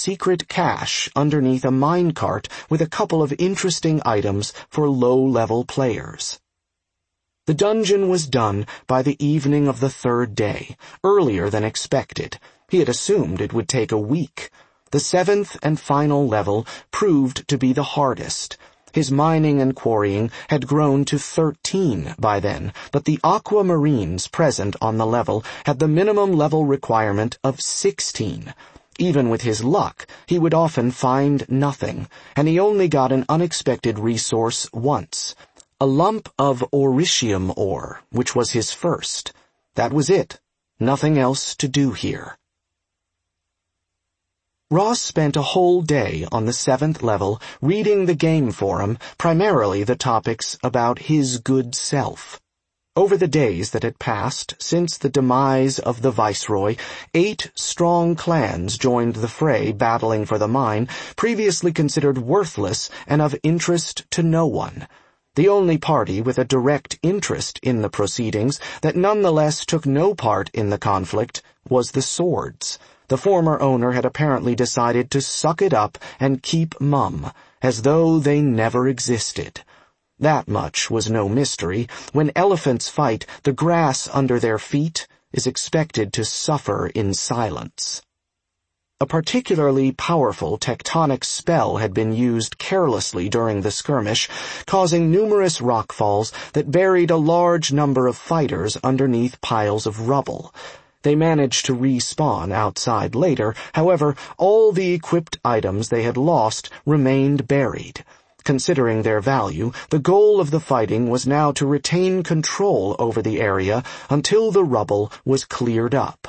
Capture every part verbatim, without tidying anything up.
secret cache underneath a minecart with a couple of interesting items for low-level players. The dungeon was done by the evening of the third day, earlier than expected. He had assumed it would take a week. The seventh and final level proved to be the hardest. His mining and quarrying had grown to thirteen by then, but the aquamarines present on the level had the minimum level requirement of sixteen. Even with his luck, he would often find nothing, and he only got an unexpected resource once. A lump of oricium ore, which was his first. That was it. Nothing else to do here. Ross spent a whole day on the seventh level reading the game forum, primarily the topics about his good self. Over the days that had passed since the demise of the Viceroy, eight strong clans joined the fray battling for the mine, previously considered worthless and of interest to no one. The only party with a direct interest in the proceedings that nonetheless took no part in the conflict was the Swords. The former owner had apparently decided to suck it up and keep mum, as though they never existed. That much was no mystery. When elephants fight, the grass under their feet is expected to suffer in silence. A particularly powerful tectonic spell had been used carelessly during the skirmish, causing numerous rockfalls that buried a large number of fighters underneath piles of rubble. They managed to respawn outside later. However, all the equipped items they had lost remained buried. Considering their value, the goal of the fighting was now to retain control over the area until the rubble was cleared up.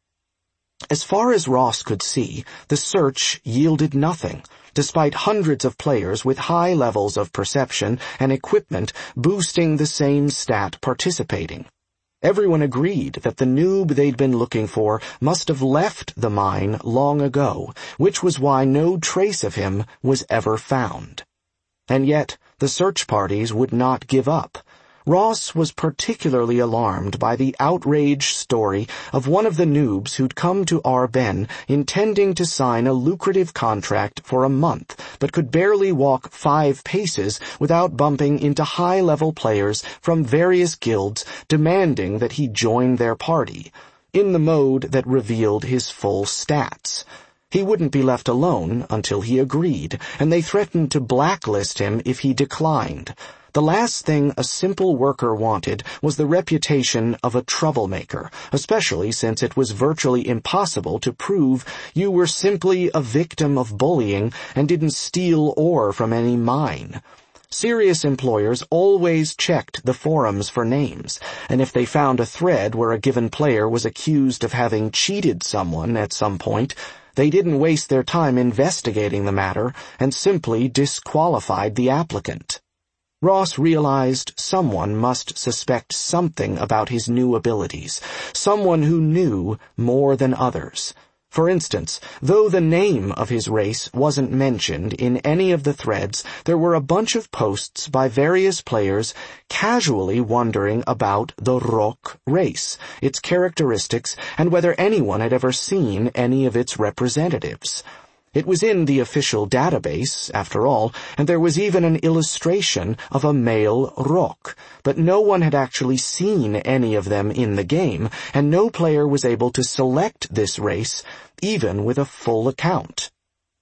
As far as Ross could see, the search yielded nothing, despite hundreds of players with high levels of perception and equipment boosting the same stat participating. Everyone agreed that the noob they'd been looking for must have left the mine long ago, which was why no trace of him was ever found. And yet, the search parties would not give up. Ross was particularly alarmed by the outraged story of one of the noobs who'd come to Ar-Ben intending to sign a lucrative contract for a month, but could barely walk five paces without bumping into high-level players from various guilds demanding that he join their party, in the mode that revealed his full stats. He wouldn't be left alone until he agreed, and they threatened to blacklist him if he declined. The last thing a simple worker wanted was the reputation of a troublemaker, especially since it was virtually impossible to prove you were simply a victim of bullying and didn't steal ore from any mine. Serious employers always checked the forums for names, and if they found a thread where a given player was accused of having cheated someone at some point, they didn't waste their time investigating the matter and simply disqualified the applicant. Ross realized someone must suspect something about his new abilities, someone who knew more than others. For instance, though the name of his race wasn't mentioned in any of the threads, there were a bunch of posts by various players casually wondering about the Rock race, its characteristics, and whether anyone had ever seen any of its representatives. It was in the official database, after all, and there was even an illustration of a male Rock, but no one had actually seen any of them in the game, and no player was able to select this race, even with a full account.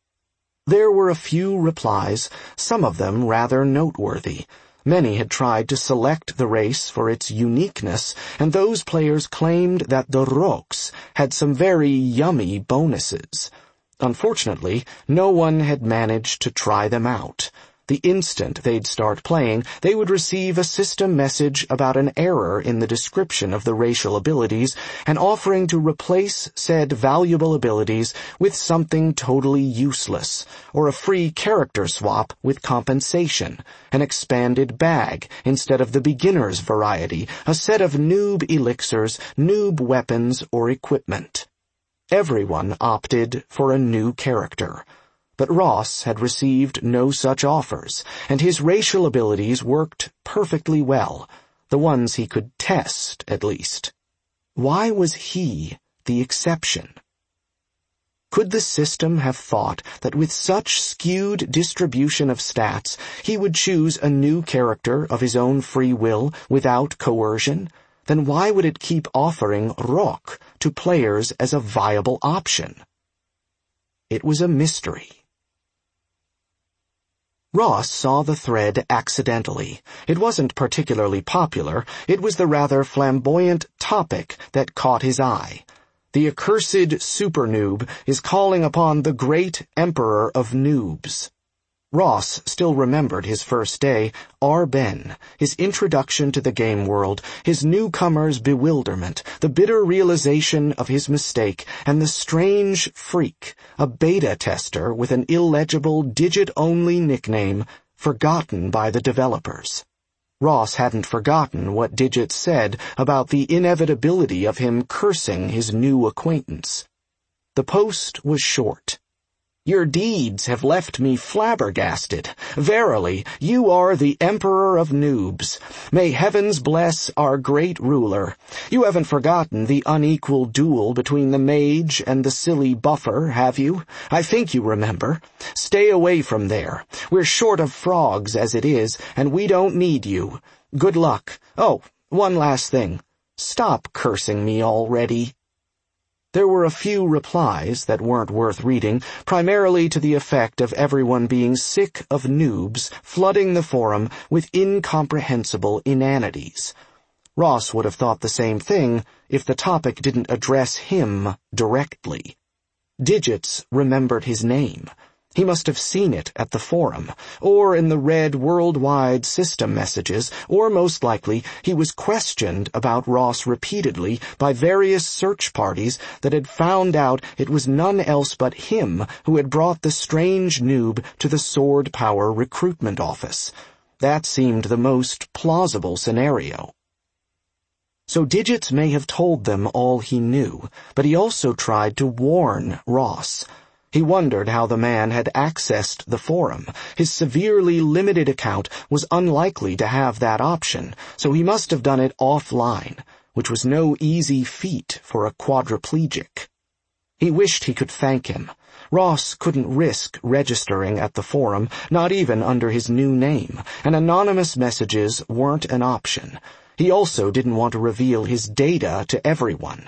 There were a few replies, some of them rather noteworthy. Many had tried to select the race for its uniqueness, and those players claimed that the Rocks had some very yummy bonuses. Unfortunately, no one had managed to try them out. The instant they'd start playing, they would receive a system message about an error in the description of the racial abilities and offering to replace said valuable abilities with something totally useless, or a free character swap with compensation, an expanded bag instead of the beginner's variety, a set of noob elixirs, noob weapons, or equipment. Everyone opted for a new character. But Ross had received no such offers, and his racial abilities worked perfectly well, the ones he could test, at least. Why was he the exception? Could the system have thought that with such skewed distribution of stats, he would choose a new character of his own free will without coercion? Then why would it keep offering Rock to players as a viable option? It was a mystery. Ross saw the thread accidentally. It wasn't particularly popular. It was the rather flamboyant topic that caught his eye. The accursed super noob is calling upon the great emperor of noobs. Ross still remembered his first day, Ar-Ben, his introduction to the game world, his newcomer's bewilderment, the bitter realization of his mistake, and the strange freak, a beta tester with an illegible digit-only nickname, forgotten by the developers. Ross hadn't forgotten what Digit said about the inevitability of him cursing his new acquaintance. The post was short. "Your deeds have left me flabbergasted. Verily, you are the Emperor of Noobs. May heavens bless our great ruler. You haven't forgotten the unequal duel between the mage and the silly buffer, have you? I think you remember. Stay away from there. We're short of frogs as it is, and we don't need you. Good luck. Oh, one last thing. Stop cursing me already." There were a few replies that weren't worth reading, primarily to the effect of everyone being sick of noobs flooding the forum with incomprehensible inanities. Ross would have thought the same thing if the topic didn't address him directly. Digits remembered his name. He must have seen it at the forum, or in the red worldwide system messages, or most likely he was questioned about Ross repeatedly by various search parties that had found out it was none else but him who had brought the strange noob to the Sword Power recruitment office. That seemed the most plausible scenario. So Digits may have told them all he knew, but he also tried to warn Ross. He wondered how the man had accessed the forum. His severely limited account was unlikely to have that option, so he must have done it offline, which was no easy feat for a quadriplegic. He wished he could thank him. Ross couldn't risk registering at the forum, not even under his new name, and anonymous messages weren't an option. He also didn't want to reveal his data to everyone.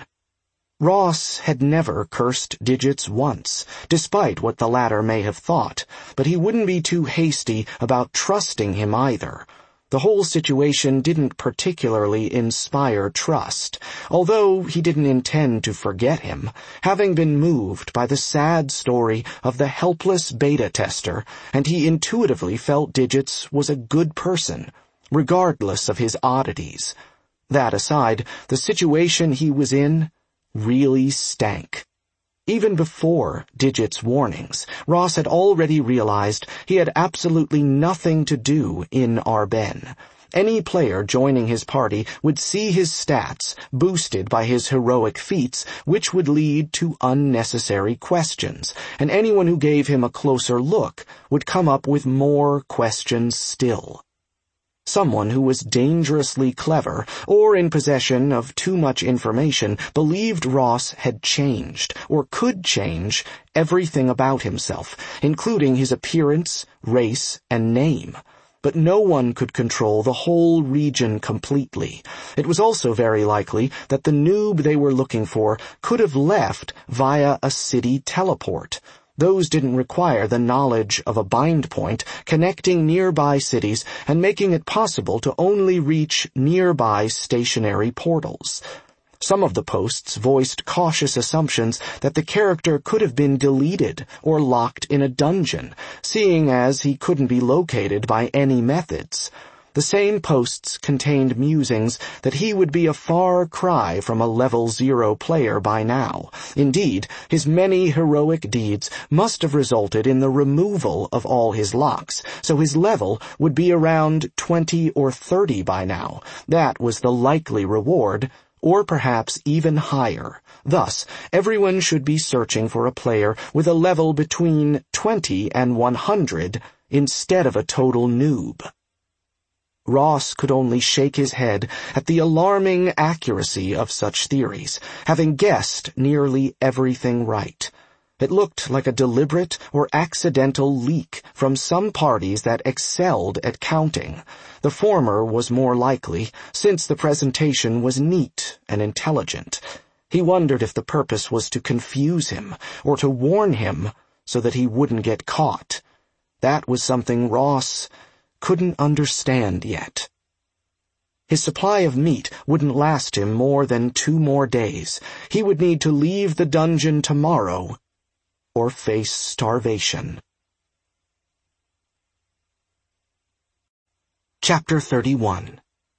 Ross had never cursed Digits once, despite what the latter may have thought, but he wouldn't be too hasty about trusting him either. The whole situation didn't particularly inspire trust, although he didn't intend to forget him, having been moved by the sad story of the helpless beta tester, and he intuitively felt Digits was a good person, regardless of his oddities. That aside, the situation he was in really stank. Even before Digit's warnings, Ross had already realized he had absolutely nothing to do in Ar-Ben. Any player joining his party would see his stats boosted by his heroic feats, which would lead to unnecessary questions, and anyone who gave him a closer look would come up with more questions still. Someone who was dangerously clever or in possession of too much information believed Ross had changed, or could change, everything about himself, including his appearance, race, and name. But no one could control the whole region completely. It was also very likely that the noob they were looking for could have left via a city teleport. Those didn't require the knowledge of a bind point connecting nearby cities and making it possible to only reach nearby stationary portals. Some of the posts voiced cautious assumptions that the character could have been deleted or locked in a dungeon, seeing as he couldn't be located by any methods. The same posts contained musings that he would be a far cry from a level zero player by now. Indeed, his many heroic deeds must have resulted in the removal of all his locks, so his level would be around twenty or thirty by now. That was the likely reward, or perhaps even higher. Thus, everyone should be searching for a player with a level between twenty and one hundred instead of a total noob. Ross could only shake his head at the alarming accuracy of such theories, having guessed nearly everything right. It looked like a deliberate or accidental leak from some parties that excelled at counting. The former was more likely, since the presentation was neat and intelligent. He wondered if the purpose was to confuse him, or to warn him so that he wouldn't get caught. That was something Ross couldn't understand yet. His supply of meat wouldn't last him more than two more days. He would need to leave the dungeon tomorrow or face starvation. Chapter thirty-one.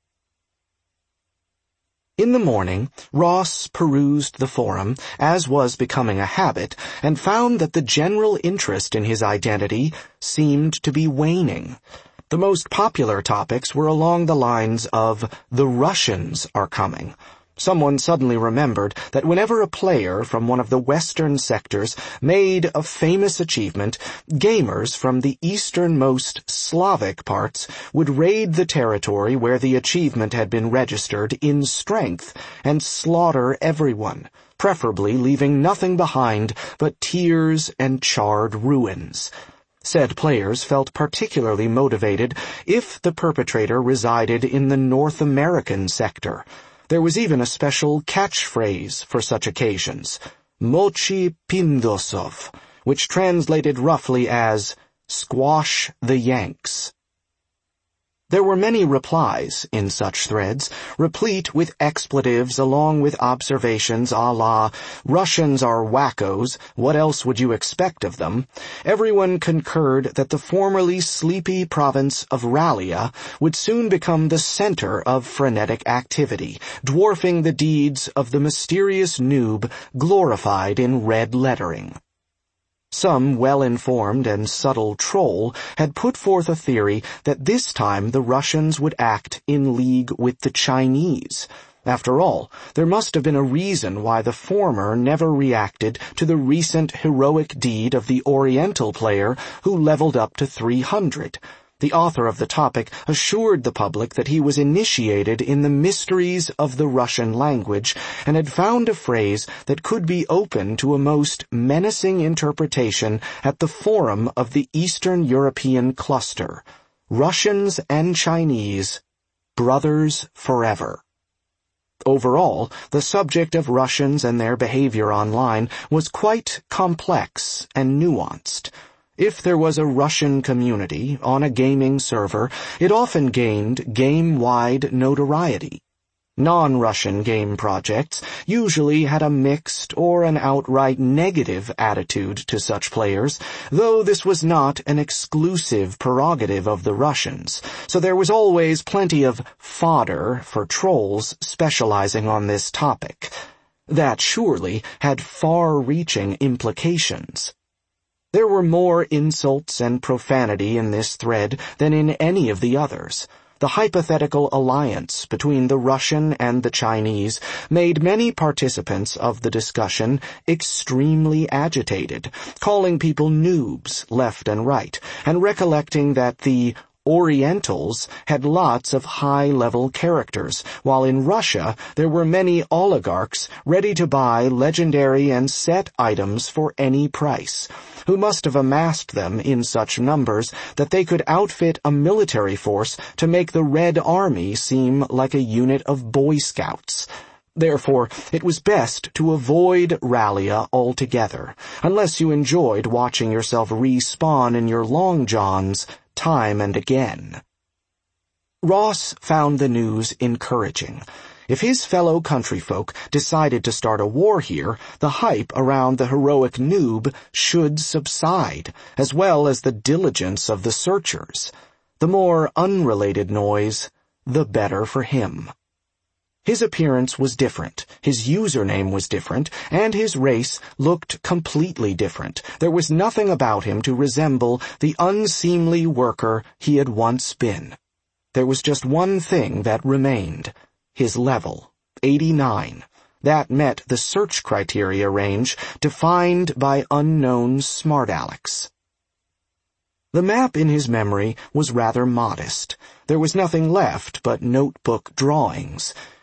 In the morning, Ross perused the forum, as was becoming a habit, and found that the general interest in his identity seemed to be waning. The most popular topics were along the lines of, "The Russians are coming." Someone suddenly remembered that whenever a player from one of the western sectors made a famous achievement, gamers from the easternmost Slavic parts would raid the territory where the achievement had been registered in strength and slaughter everyone, preferably leaving nothing behind but tears and charred ruins. Said players felt particularly motivated if the perpetrator resided in the North American sector. There was even a special catchphrase for such occasions, Mochi Pindosov, which translated roughly as, "Squash the Yanks." There were many replies in such threads, replete with expletives along with observations a la, "Russians are wackos, what else would you expect of them?" Everyone concurred that the formerly sleepy province of Ralia would soon become the center of frenetic activity, dwarfing the deeds of the mysterious noob glorified in red lettering. Some well-informed and subtle troll had put forth a theory that this time the Russians would act in league with the Chinese. After all, there must have been a reason why the former never reacted to the recent heroic deed of the Oriental player who leveled up to three hundred. The author of the topic assured the public that he was initiated in the mysteries of the Russian language and had found a phrase that could be open to a most menacing interpretation at the forum of the Eastern European cluster. Russians and Chinese, brothers forever. Overall, the subject of Russians and their behavior online was quite complex and nuanced. If there was a Russian community on a gaming server, it often gained game-wide notoriety. Non-Russian game projects usually had a mixed or an outright negative attitude to such players, though this was not an exclusive prerogative of the Russians, so there was always plenty of fodder for trolls specializing on this topic. That surely had far-reaching implications. There were more insults and profanity in this thread than in any of the others. The hypothetical alliance between the Russian and the Chinese made many participants of the discussion extremely agitated, calling people noobs left and right, and recollecting that the Orientals had lots of high-level characters, while in Russia there were many oligarchs ready to buy legendary and set items for any price, who must have amassed them in such numbers that they could outfit a military force to make the Red Army seem like a unit of Boy Scouts. Therefore, it was best to avoid Ralia altogether, unless you enjoyed watching yourself respawn in your long johns time and again. Ross found the news encouraging. If his fellow countryfolk decided to start a war here, the hype around the heroic noob should subside, as well as the diligence of the searchers. The more unrelated noise, the better for him. His appearance was different, his username was different, and his race looked completely different. There was nothing about him to resemble the unseemly worker he had once been. There was just one thing that remained. His level, eighty-nine. That met the search criteria range defined by unknown smart alecks. The map in his memory was rather modest. There was nothing left but notebook drawings.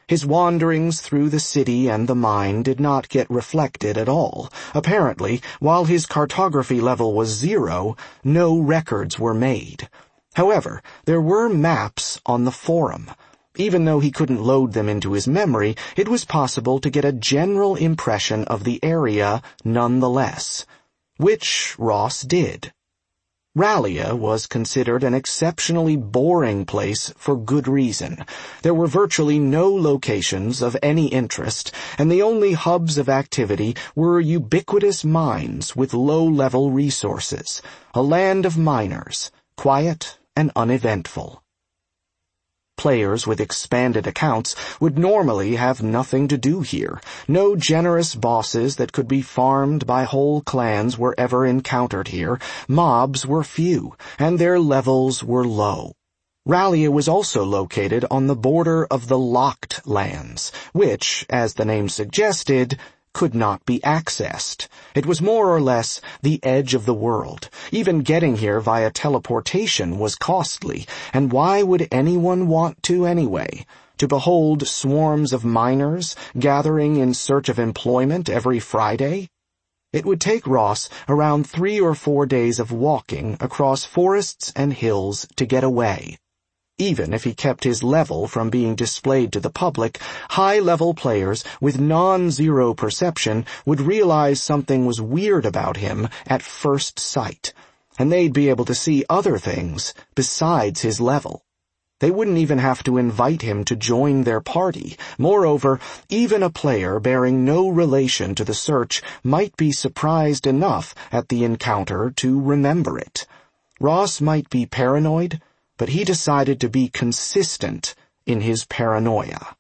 His wanderings through the city and the mine did not get reflected at all. Apparently, while his cartography level was zero, no records were made. However, there were maps on the forum. Even though he couldn't load them into his memory, it was possible to get a general impression of the area nonetheless, which Ross did. Rallia was considered an exceptionally boring place for good reason. There were virtually no locations of any interest, and the only hubs of activity were ubiquitous mines with low-level resources, a land of miners, quiet and uneventful. Players with expanded accounts would normally have nothing to do here. No generous bosses that could be farmed by whole clans were ever encountered here. Mobs were few, and their levels were low. Rallia was also located on the border of the Locked Lands, which, as the name suggested, could not be accessed. It was more or less the edge of the world. Even getting here via teleportation was costly, and why would anyone want to anyway? To behold swarms of miners gathering in search of employment every Friday? It would take Ross around three or four days of walking across forests and hills to get away. Even if he kept his level from being displayed to the public, high-level players with non-zero perception would realize something was weird about him at first sight, and they'd be able to see other things besides his level. They wouldn't even have to invite him to join their party. Moreover, even a player bearing no relation to the search might be surprised enough at the encounter to remember it. Ross might be paranoid, but he decided to be consistent in his paranoia.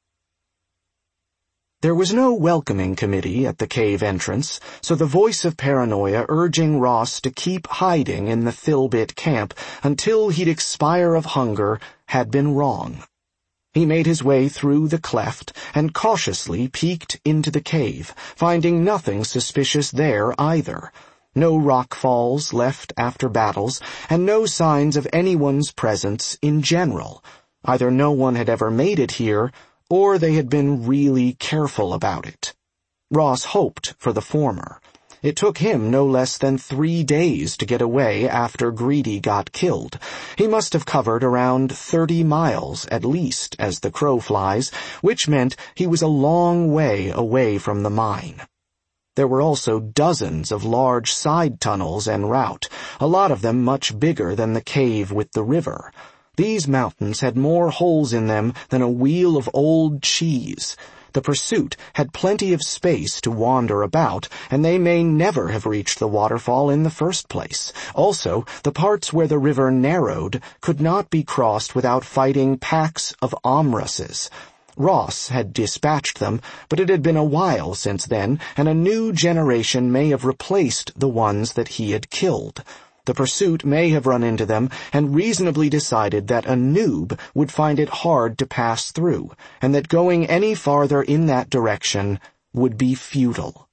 There was no welcoming committee at the cave entrance, so the voice of paranoia urging Ross to keep hiding in the Thilbit camp until he'd expire of hunger had been wrong. He made his way through the cleft and cautiously peeked into the cave, finding nothing suspicious there either. No rock falls left after battles, and no signs of anyone's presence in general. Either no one had ever made it here, or they had been really careful about it. Ross hoped for the former. It took him no less than three days to get away after Greedy got killed. He must have covered around thirty miles at least as the crow flies, which meant he was a long way away from the mine. There were also dozens of large side tunnels en route, a lot of them much bigger than the cave with the river. These mountains had more holes in them than a wheel of old cheese. The pursuit had plenty of space to wander about, and they may never have reached the waterfall in the first place. Also, the parts where the river narrowed could not be crossed without fighting packs of omruses. Ross had dispatched them, but it had been a while since then, and a new generation may have replaced the ones that he had killed. The pursuit may have run into them and reasonably decided that a noob would find it hard to pass through, and that going any farther in that direction would be futile.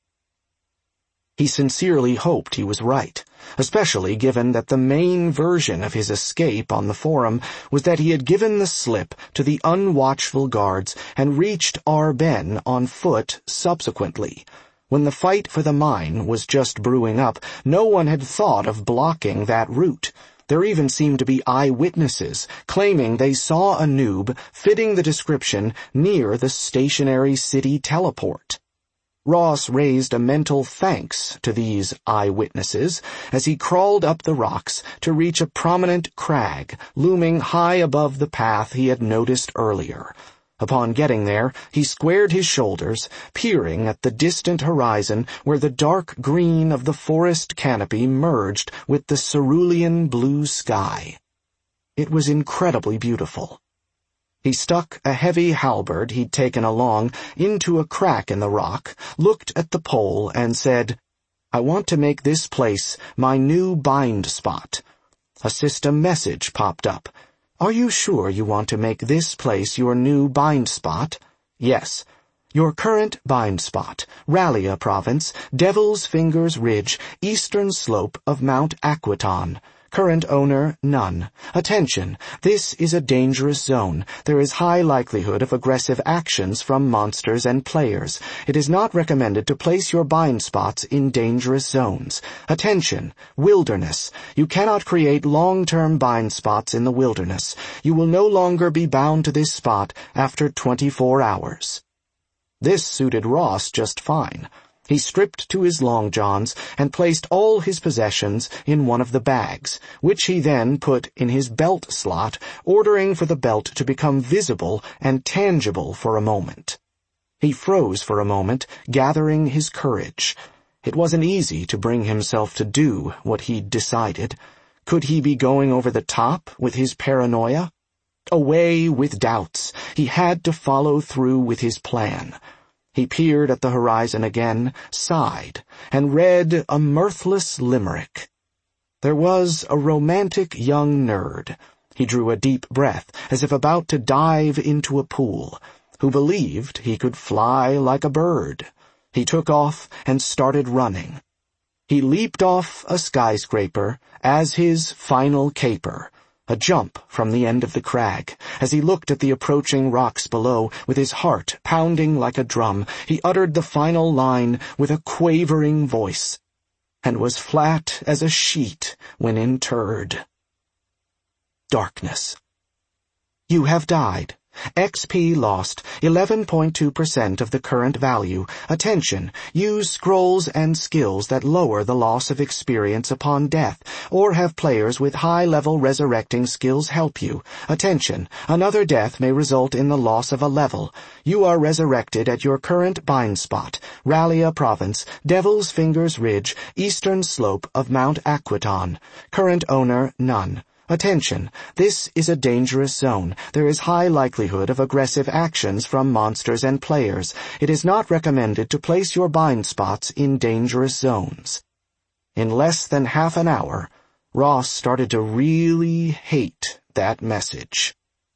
He sincerely hoped he was right, especially given that the main version of his escape on the forum was that he had given the slip to the unwatchful guards and reached Ar-Ben on foot subsequently. When the fight for the mine was just brewing up, no one had thought of blocking that route. There even seemed to be eyewitnesses claiming they saw a noob fitting the description near the stationary city teleport. Ross raised a mental thanks to these eyewitnesses as he crawled up the rocks to reach a prominent crag looming high above the path he had noticed earlier. Upon getting there, he squared his shoulders, peering at the distant horizon where the dark green of the forest canopy merged with the cerulean blue sky. It was incredibly beautiful. He stuck a heavy halberd he'd taken along into a crack in the rock, looked at the pole, and said, "I want to make this place my new bind spot." A system message popped up. "Are you sure you want to make this place your new bind spot?" "Yes." "Your current bind spot, Rallia Province, Devil's Fingers Ridge, eastern slope of Mount Aquiton. Current owner, none. Attention! This is a dangerous zone. There is high likelihood of aggressive actions from monsters and players. It is not recommended to place your bind spots in dangerous zones. Attention! Wilderness. You cannot create long-term bind spots in the wilderness. You will no longer be bound to this spot after twenty-four hours. This suited Ross just fine. He stripped to his long johns and placed all his possessions in one of the bags, which he then put in his belt slot, ordering for the belt to become visible and tangible for a moment. He froze for a moment, gathering his courage. It wasn't easy to bring himself to do what he'd decided. Could he be going over the top with his paranoia? Away with doubts. He had to follow through with his plan. He peered at the horizon again, sighed, and read a mirthless limerick. There was a romantic young nerd. He drew a deep breath, as if about to dive into a pool, who believed he could fly like a bird. He took off and started running. He leaped off a skyscraper as his final caper, a jump from the end of the crag. As he looked at the approaching rocks below, with his heart pounding like a drum, he uttered the final line with a quavering voice, and was flat as a sheet when interred. Darkness. You have died. X P lost, eleven point two percent of the current value. Attention, use scrolls and skills that lower the loss of experience upon death, or have players with high-level resurrecting skills help you. Attention, another death may result in the loss of a level. You are resurrected at your current bind spot, Rallia Province, Devil's Fingers Ridge, eastern slope of Mount Aquiton. Current owner, none. Attention! This is a dangerous zone. There is high likelihood of aggressive actions from monsters and players. It is not recommended to place your bind spots in dangerous zones. In less than half an hour, Ross started to really hate that message.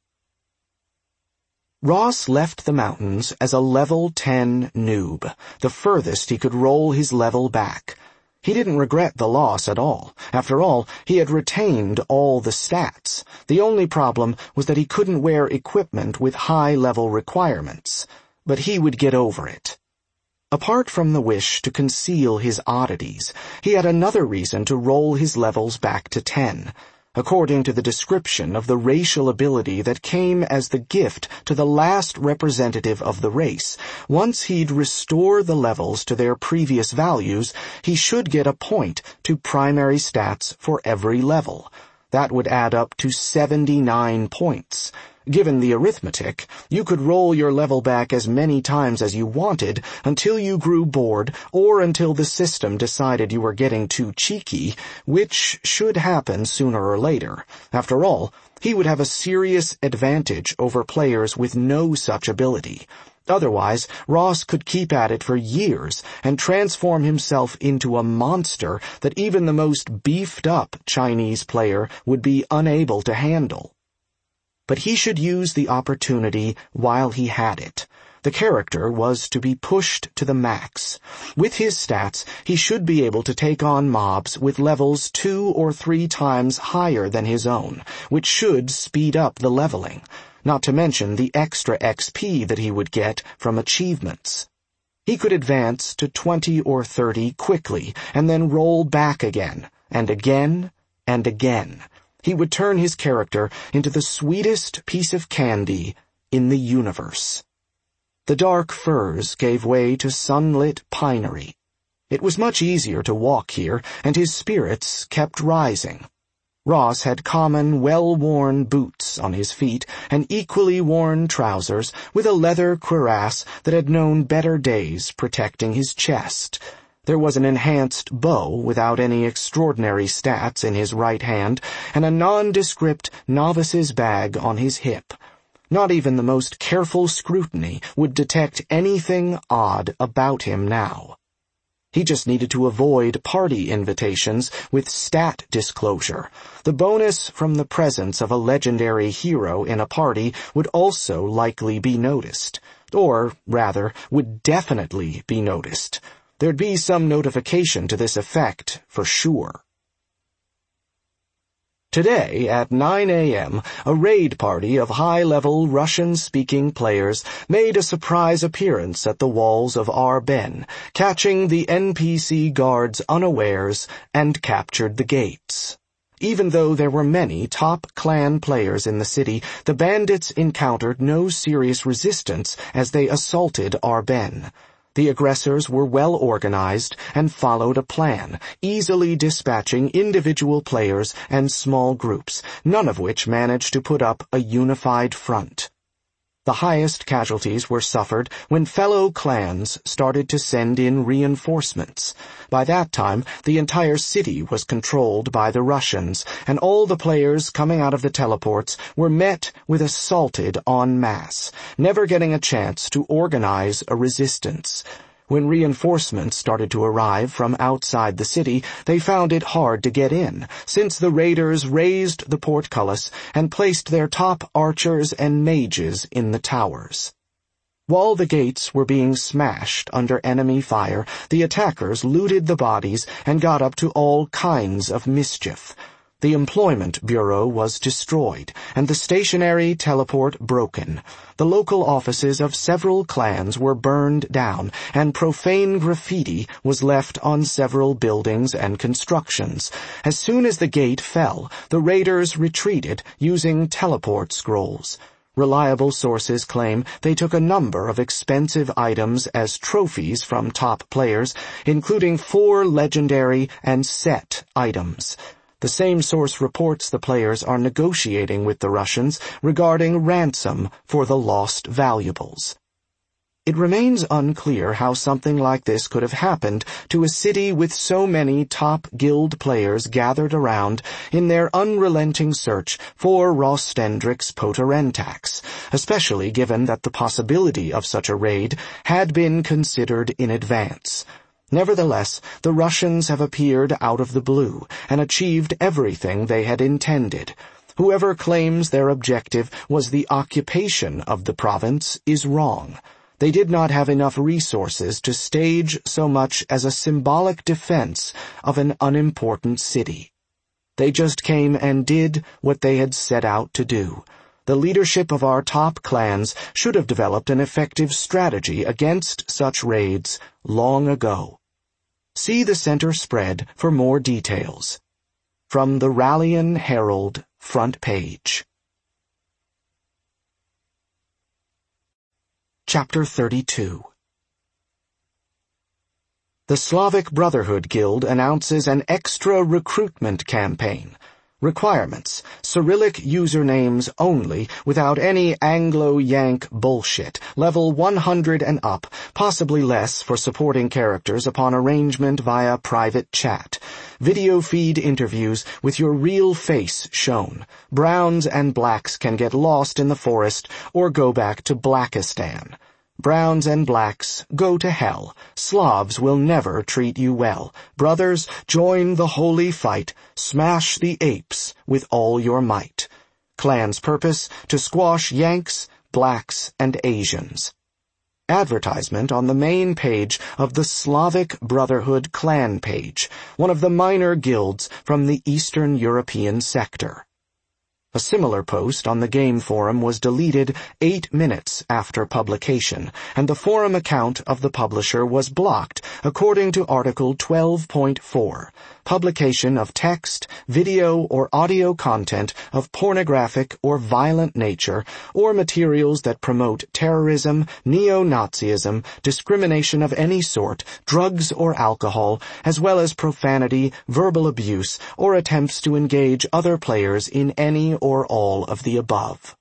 Ross left the mountains as a level ten noob, the furthest he could roll his level back. He didn't regret the loss at all. After all, he had retained all the stats. The only problem was that he couldn't wear equipment with high-level requirements. But he would get over it. Apart from the wish to conceal his oddities, he had another reason to roll his levels back to ten. According to the description of the racial ability that came as the gift to the last representative of the race, once he'd restore the levels to their previous values, he should get a point to primary stats for every level. That would add up to seventy-nine points. Given the arithmetic, you could roll your level back as many times as you wanted until you grew bored or until the system decided you were getting too cheeky, which should happen sooner or later. After all, he would have a serious advantage over players with no such ability. Otherwise, Ross could keep at it for years and transform himself into a monster that even the most beefed-up Chinese player would be unable to handle. But he should use the opportunity while he had it. The character was to be pushed to the max. With his stats, he should be able to take on mobs with levels two or three times higher than his own, which should speed up the leveling, not to mention the extra X P that he would get from achievements. He could advance to twenty or thirty quickly, and then roll back again, and again, and again. He would turn his character into the sweetest piece of candy in the universe. The dark firs gave way to sunlit pinery. It was much easier to walk here, and his spirits kept rising. Ross had common, well-worn boots on his feet and equally worn trousers with a leather cuirass that had known better days protecting his chest. There was an enhanced bow without any extraordinary stats in his right hand, and a nondescript novice's bag on his hip. Not even the most careful scrutiny would detect anything odd about him now. He just needed to avoid party invitations with stat disclosure. The bonus from the presence of a legendary hero in a party would also likely be noticed. Or, rather, would definitely be noticed. There'd be some notification to this effect, for sure. Today, at nine a.m., a raid party of high-level Russian-speaking players made a surprise appearance at the walls of Ar-Ben, catching the N P C guards unawares and captured the gates. Even though there were many top clan players in the city, the bandits encountered no serious resistance as they assaulted Ar-Ben. The aggressors were well organized and followed a plan, easily dispatching individual players and small groups, none of which managed to put up a unified front. The highest casualties were suffered when fellow clans started to send in reinforcements. By that time, the entire city was controlled by the Russians, and all the players coming out of the teleports were met with assaulted en masse, never getting a chance to organize a resistance. When reinforcements started to arrive from outside the city, they found it hard to get in, since the raiders raised the portcullis and placed their top archers and mages in the towers. While the gates were being smashed under enemy fire, the attackers looted the bodies and got up to all kinds of mischief. The employment bureau was destroyed, and the stationary teleport broken. The local offices of several clans were burned down, and profane graffiti was left on several buildings and constructions. As soon as the gate fell, the raiders retreated using teleport scrolls. Reliable sources claim they took a number of expensive items as trophies from top players, including four legendary and set items. The same source reports the players are negotiating with the Russians regarding ransom for the lost valuables. It remains unclear how something like this could have happened to a city with so many top guild players gathered around in their unrelenting search for Rostendrix Poterentax, especially given that the possibility of such a raid had been considered in advance. Nevertheless, the Russians have appeared out of the blue and achieved everything they had intended. Whoever claims their objective was the occupation of the province is wrong. They did not have enough resources to stage so much as a symbolic defense of an unimportant city. They just came and did what they had set out to do. The leadership of our top clans should have developed an effective strategy against such raids long ago. See the center spread for more details. From the Rallian Herald front page. Chapter thirty-two. The Slavic Brotherhood Guild announces an extra recruitment campaign. Requirements: Cyrillic usernames only, without any Anglo-Yank bullshit, level one hundred and up, possibly less for supporting characters upon arrangement via private chat. Video feed interviews with your real face shown. Browns and blacks can get lost in the forest or go back to Blackistan. Browns and blacks, go to hell. Slavs will never treat you well. Brothers, join the holy fight. Smash the apes with all your might. Clan's purpose, to squash Yanks, blacks, and Asians. Advertisement on the main page of the Slavic Brotherhood clan page, one of the minor guilds from the Eastern European sector. A similar post on the game forum was deleted eight minutes after publication, and the forum account of the publisher was blocked according to Article twelve point four, publication of text, video, or audio content of pornographic or violent nature, or materials that promote terrorism, neo-Nazism, discrimination of any sort, drugs or alcohol, as well as profanity, verbal abuse, or attempts to engage other players in any or all of the above.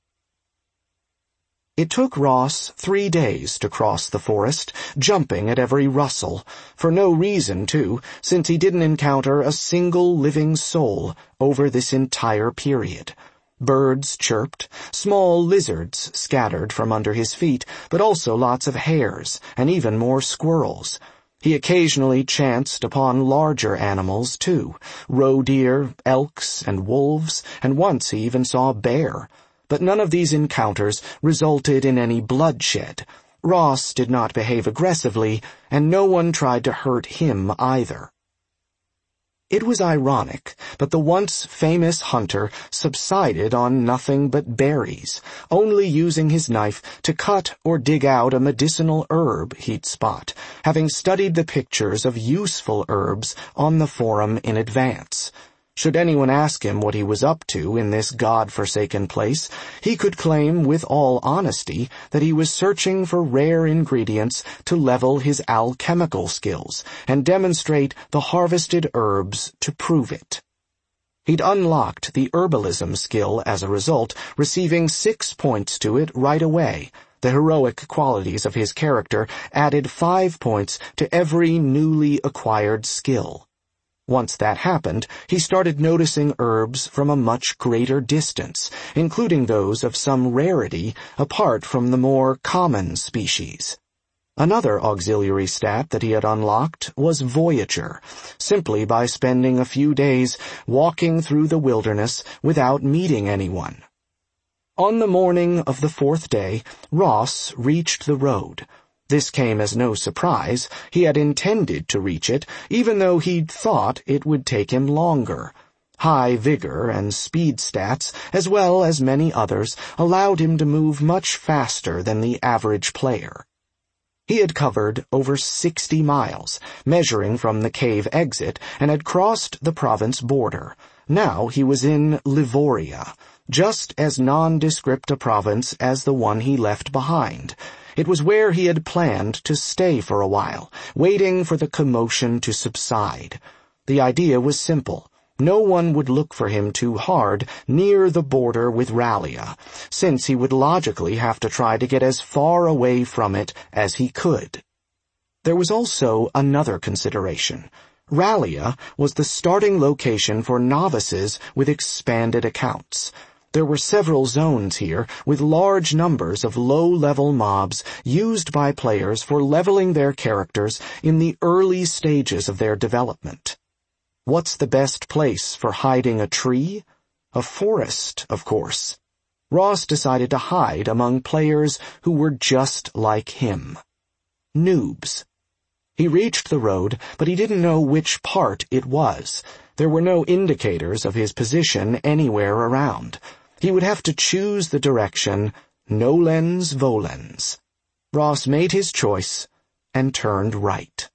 It took Ross three days to cross the forest, jumping at every rustle, for no reason, too, since he didn't encounter a single living soul over this entire period. Birds chirped, small lizards scattered from under his feet, but also lots of hares, and even more squirrels. He occasionally chanced upon larger animals, too, roe deer, elks, and wolves, and once he even saw a bear. But none of these encounters resulted in any bloodshed. Ross did not behave aggressively, and no one tried to hurt him either. It was ironic, but the once famous hunter subsided on nothing but berries, only using his knife to cut or dig out a medicinal herb he'd spot, having studied the pictures of useful herbs on the forum in advance. Should anyone ask him what he was up to in this God-forsaken place, he could claim with all honesty that he was searching for rare ingredients to level his alchemical skills and demonstrate the harvested herbs to prove it. He'd unlocked the herbalism skill as a result, receiving six points to it right away. The heroic qualities of his character added five points to every newly acquired skill. Once that happened, he started noticing herbs from a much greater distance, including those of some rarity apart from the more common species. Another auxiliary stat that he had unlocked was Voyager, simply by spending a few days walking through the wilderness without meeting anyone. On the morning of the fourth day, Ross reached the road. This came as no surprise. He had intended to reach it, even though he'd thought it would take him longer. High vigor and speed stats, as well as many others, allowed him to move much faster than the average player. He had covered over sixty miles, measuring from the cave exit, and had crossed the province border. Now he was in Livoria, just as nondescript a province as the one he left behind. It was where he had planned to stay for a while, waiting for the commotion to subside. The idea was simple. No one would look for him too hard near the border with Rallia, since he would logically have to try to get as far away from it as he could. There was also another consideration. Rallia was the starting location for novices with expanded accounts. There were several zones here with large numbers of low-level mobs used by players for leveling their characters in the early stages of their development. What's the best place for hiding a tree? A forest, of course. Ross decided to hide among players who were just like him. Noobs. He reached the road, but he didn't know which part it was. There were no indicators of his position anywhere around. He would have to choose the direction nolens volens. Ross made his choice and turned right.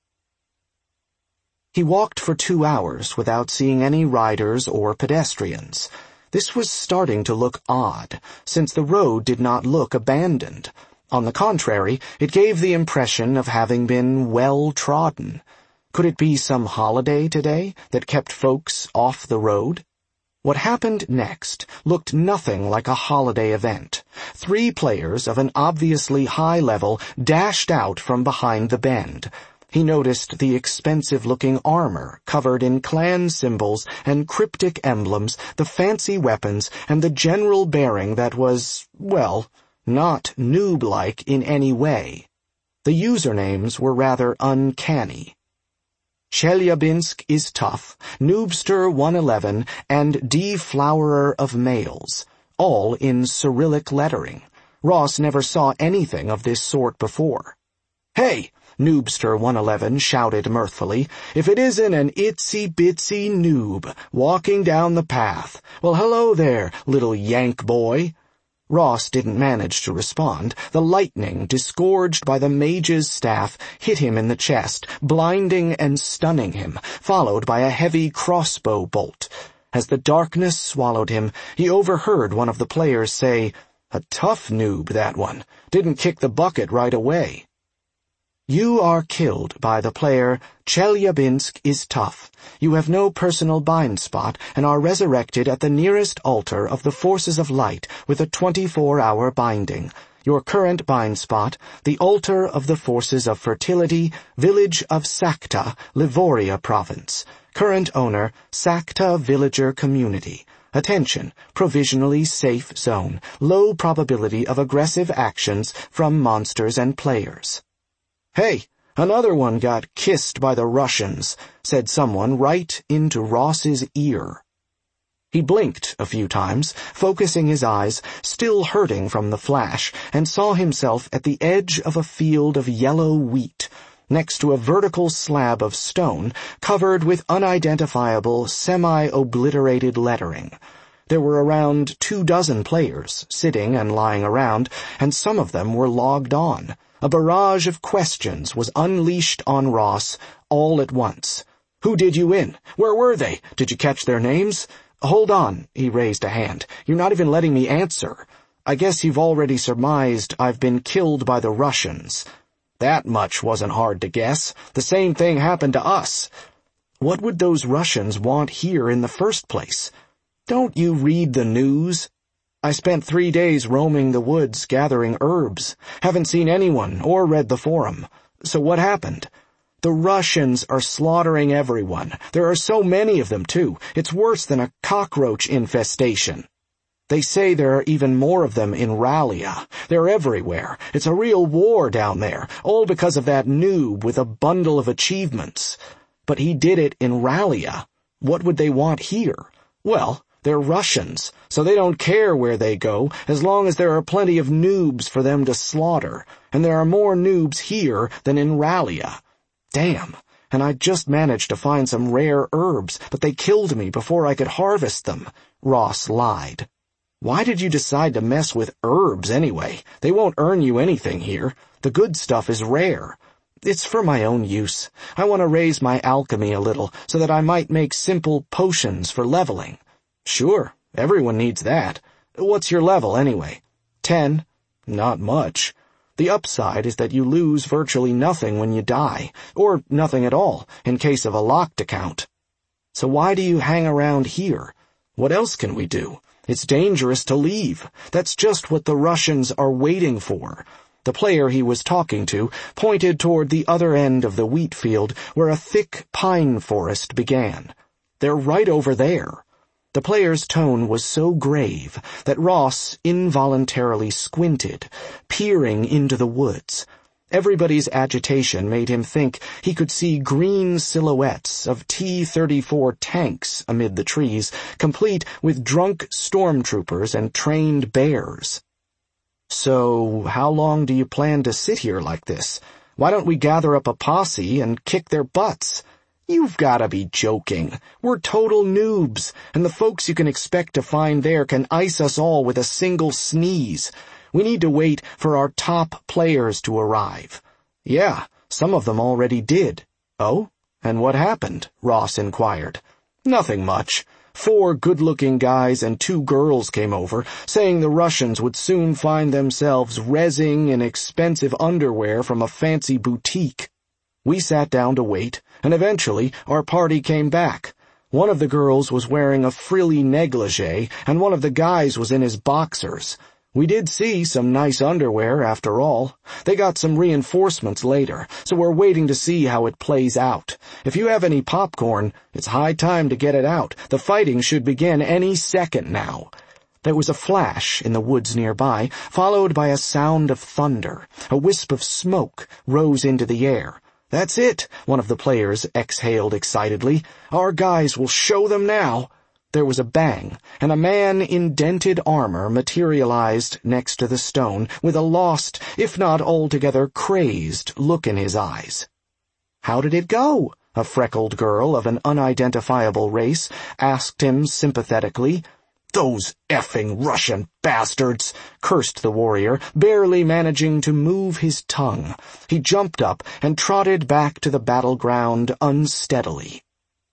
He walked for two hours without seeing any riders or pedestrians. This was starting to look odd, since the road did not look abandoned. On the contrary, it gave the impression of having been well trodden. Could it be some holiday today that kept folks off the road? What happened next looked nothing like a holiday event. Three players of an obviously high level dashed out from behind the bend. He noticed the expensive-looking armor covered in clan symbols and cryptic emblems, the fancy weapons, and the general bearing that was, well, not noob-like in any way. The usernames were rather uncanny. Chelyabinsk is tough, Noobster one eleven, and Deflowerer of Males, all in Cyrillic lettering. Ross never saw anything of this sort before. "Hey!" Noobster one eleven shouted mirthfully. "If it isn't an itsy-bitsy noob walking down the path. Well, hello there, little yank boy." Ross didn't manage to respond. The lightning, disgorged by the mage's staff, hit him in the chest, blinding and stunning him, followed by a heavy crossbow bolt. As the darkness swallowed him, he overheard one of the players say, "A tough noob, that one. Didn't kick the bucket right away." You are killed by the player Chelyabinsk is tough. You have no personal bind spot and are resurrected at the nearest altar of the forces of light with a twenty-four hour binding. Your current bind spot, the altar of the forces of fertility, village of Sakta, Livoria province. Current owner, Sakta Villager Community. Attention, provisionally safe zone. Low probability of aggressive actions from monsters and players. "Hey, another one got kissed by the Russians," said someone right into Ross's ear. He blinked a few times, focusing his eyes, still hurting from the flash, and saw himself at the edge of a field of yellow wheat. next to a vertical slab of stone covered with unidentifiable, semi-obliterated lettering. There were around two dozen players, sitting and lying around, and some of them were logged on. A barrage of questions was unleashed on Ross all at once. Who did you in? Where were they? Did you catch their names? Hold on, he raised a hand. You're not even letting me answer. I guess you've already surmised I've been killed by the Russians. That much wasn't hard to guess. The same thing happened to us. What would those Russians want here in the first place? Don't you read the news? I spent three days roaming the woods gathering herbs. Haven't seen anyone or read the forum. So what happened? The Russians are slaughtering everyone. There are so many of them, too. It's worse than a cockroach infestation. They say there are even more of them in Rallia. They're everywhere. It's a real war down there, all because of that noob with a bundle of achievements. But he did it in Rallia. What would they want here? Well, they're Russians, so they don't care where they go as long as there are plenty of noobs for them to slaughter, and there are more noobs here than in Rallia. Damn, and I just managed to find some rare herbs, but they killed me before I could harvest them. Ross lied. Why did you decide to mess with herbs anyway? They won't earn you anything here. The good stuff is rare. It's for my own use. I want to raise my alchemy a little so that I might make simple potions for leveling. Sure, everyone needs that. What's your level anyway? Ten? Not much. The upside is that you lose virtually nothing when you die, or nothing at all, in case of a locked account. So why do you hang around here? What else can we do? It's dangerous to leave. That's just what the Russians are waiting for. The player he was talking to pointed toward the other end of the wheat field where a thick pine forest began. They're right over there. The player's tone was so grave that Ross involuntarily squinted, peering into the woods. Everybody's agitation made him think he could see green silhouettes of T thirty-four tanks amid the trees, complete with drunk stormtroopers and trained bears. So, how long do you plan to sit here like this? Why don't we gather up a posse and kick their butts? You've gotta be joking. We're total noobs, and the folks you can expect to find there can ice us all with a single sneeze. We need to wait for our top players to arrive. Yeah, some of them already did. Oh? And what happened? Ross inquired. Nothing much. Four good-looking guys and two girls came over, saying the Russians would soon find themselves rezzing in expensive underwear from a fancy boutique. We sat down to wait, and eventually our party came back. One of the girls was wearing a frilly negligee, and one of the guys was in his boxers. We did see some nice underwear, after all. They got some reinforcements later, so we're waiting to see how it plays out. If you have any popcorn, it's high time to get it out. The fighting should begin any second now. There was a flash in the woods nearby, followed by a sound of thunder. A wisp of smoke rose into the air. That's it, one of the players exhaled excitedly. Our guys will show them now. There was a bang, and a man in dented armor materialized next to the stone with a lost, if not altogether crazed, look in his eyes. How did it go? A freckled girl of an unidentifiable race asked him sympathetically. Those effing Russian bastards, cursed the warrior, barely managing to move his tongue. He jumped up and trotted back to the battleground unsteadily.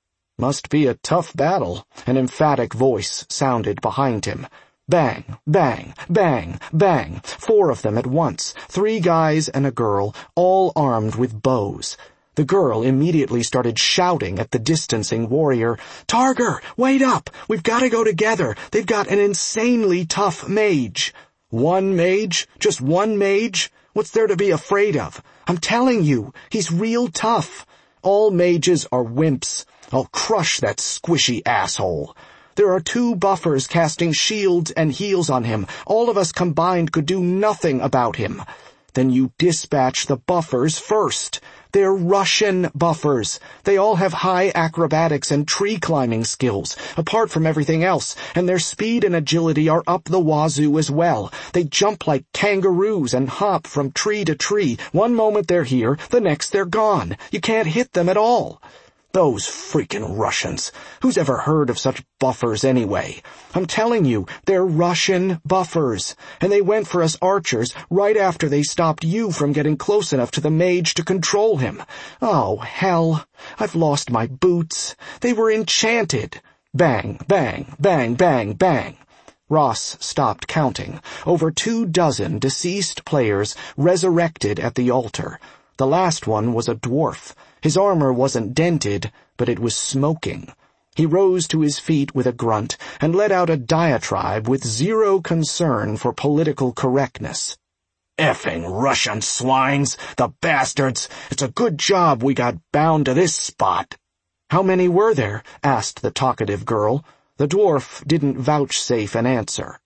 Must be a tough battle, an emphatic voice sounded behind him. Bang, bang, bang, bang, four of them at once, three guys and a girl, all armed with bows. The girl immediately started shouting at the distancing warrior, Targer, wait up! We've got to go together! They've got an insanely tough mage! One mage? Just one mage? What's there to be afraid of? I'm telling you, he's real tough. All mages are wimps. I'll crush that squishy asshole. There are two buffers casting shields and heals on him. All of us combined could do nothing about him. Then you dispatch the buffers first. They're Russian buffers. They all have high acrobatics and tree climbing skills, apart from everything else, and their speed and agility are up the wazoo as well. They jump like kangaroos and hop from tree to tree. One moment they're here, the next they're gone. You can't hit them at all. Those freaking Russians. Who's ever heard of such buffers anyway? I'm telling you, they're Russian buffers. And they went for us archers right after they stopped you from getting close enough to the mage to control him. Oh, hell. I've lost my boots. They were enchanted. Bang, bang, bang, bang, bang. Ross stopped counting. Over two dozen deceased players resurrected at the altar. The last one was a dwarf. His armor wasn't dented, but it was smoking. He rose to his feet with a grunt and let out a diatribe with zero concern for political correctness. Effing Russian swines! The bastards! It's a good job we got bound to this spot. How many were there? Asked the talkative girl. The dwarf didn't vouchsafe an answer.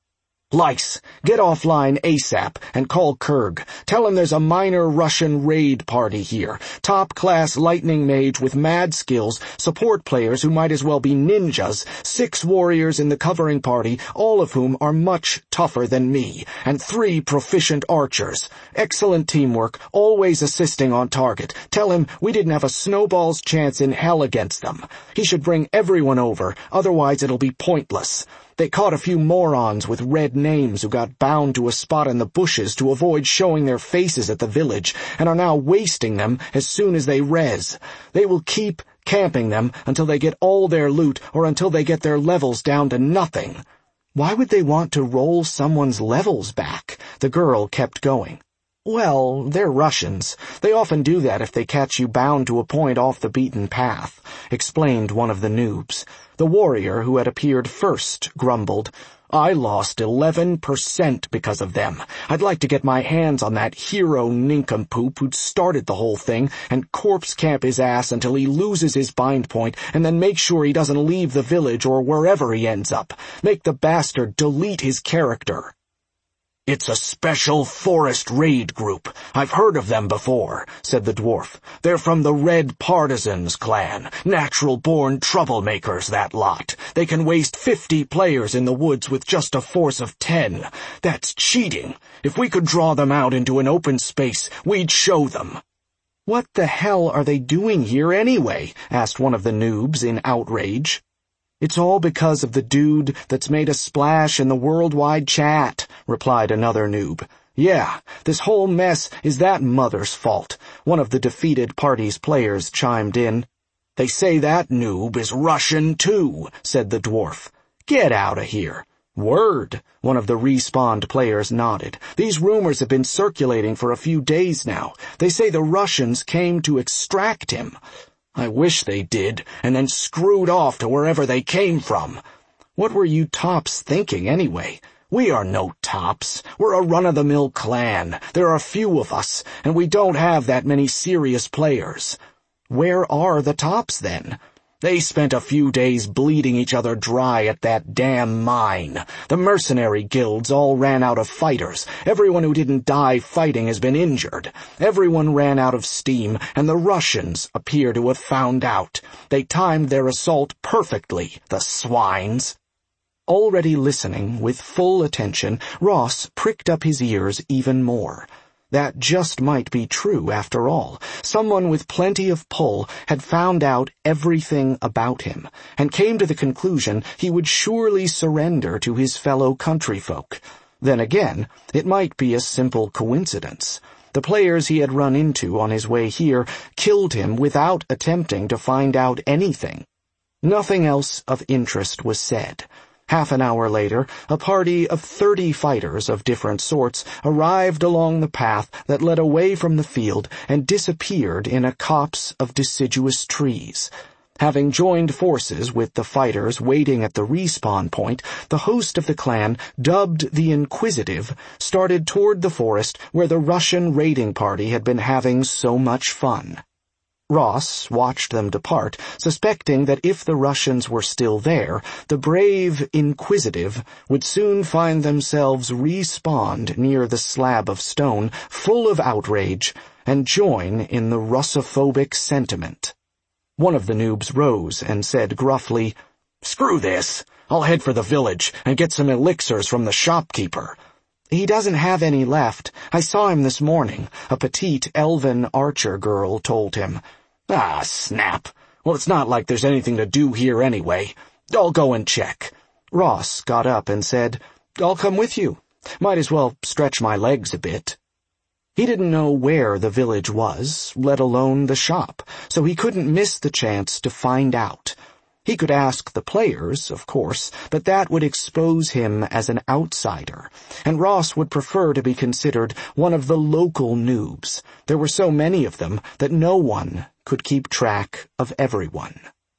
Lice, get offline ASAP and call Kurg. Tell him there's a minor Russian raid party here. Top-class lightning mage with mad skills, support players who might as well be ninjas, six warriors in the covering party, all of whom are much tougher than me, and three proficient archers. Excellent teamwork, always assisting on target. Tell him we didn't have a snowball's chance in hell against them. He should bring everyone over, otherwise it'll be pointless. They caught a few morons with red names who got bound to a spot in the bushes to avoid showing their faces at the village, and are now wasting them as soon as they res. They will keep camping them until they get all their loot or until they get their levels down to nothing. Why would they want to roll someone's levels back? The girl kept going. Well, they're Russians. They often do that if they catch you bound to a point off the beaten path, explained one of the noobs. The warrior who had appeared first grumbled, I lost eleven percent because of them. I'd like to get my hands on that hero nincompoop who'd started the whole thing and corpse camp his ass until he loses his bind point and then make sure he doesn't leave the village or wherever he ends up. Make the bastard delete his character. It's a special forest raid group. I've heard of them before, said the dwarf. They're from the Red Partisans clan. Natural-born troublemakers, that lot. They can waste fifty players in the woods with just a force of ten. That's cheating. If we could draw them out into an open space, we'd show them. What the hell are they doing here anyway? Asked one of the noobs in outrage. It's all because of the dude that's made a splash in the worldwide chat, replied another noob. Yeah, this whole mess is that mother's fault, one of the defeated party's players chimed in. They say that noob is Russian too, said the dwarf. Get out of here. Word, one of the respawned players nodded. These rumors have been circulating for a few days now. They say the Russians came to extract him. I wish they did, and then screwed off to wherever they came from. What were you tops thinking, anyway? We are no tops. We're a run-of-the-mill clan. There are few of us, and we don't have that many serious players. Where are the tops, then? They spent a few days bleeding each other dry at that damn mine. The mercenary guilds all ran out of fighters. Everyone who didn't die fighting has been injured. Everyone ran out of steam, and the Russians appear to have found out. They timed their assault perfectly, the swines. Already listening with full attention, Ross pricked up his ears even more. That just might be true, after all. Someone with plenty of pull had found out everything about him, and came to the conclusion he would surely surrender to his fellow countryfolk. Then again, it might be a simple coincidence. The players he had run into on his way here killed him without attempting to find out anything. Nothing else of interest was said. Half an hour later, a party of thirty fighters of different sorts arrived along the path that led away from the field and disappeared in a copse of deciduous trees. Having joined forces with the fighters waiting at the respawn point, the host of the clan, dubbed the Inquisitive, started toward the forest where the Russian raiding party had been having so much fun. Ross watched them depart, suspecting that if the Russians were still there, the brave Inquisitive would soon find themselves respawned near the slab of stone, full of outrage, and join in the Russophobic sentiment. One of the noobs rose and said gruffly, "Screw this! I'll head for the village and get some elixirs from the shopkeeper." "He doesn't have any left. I saw him this morning," a petite elven archer girl told him. "Ah, snap. Well, it's not like there's anything to do here anyway. I'll go and check." Ross got up and said, "I'll come with you. Might as well stretch my legs a bit." He didn't know where the village was, let alone the shop, so he couldn't miss the chance to find out. He could ask the players, of course, but that would expose him as an outsider, and Ross would prefer to be considered one of the local noobs. There were so many of them that no one could keep track of everyone.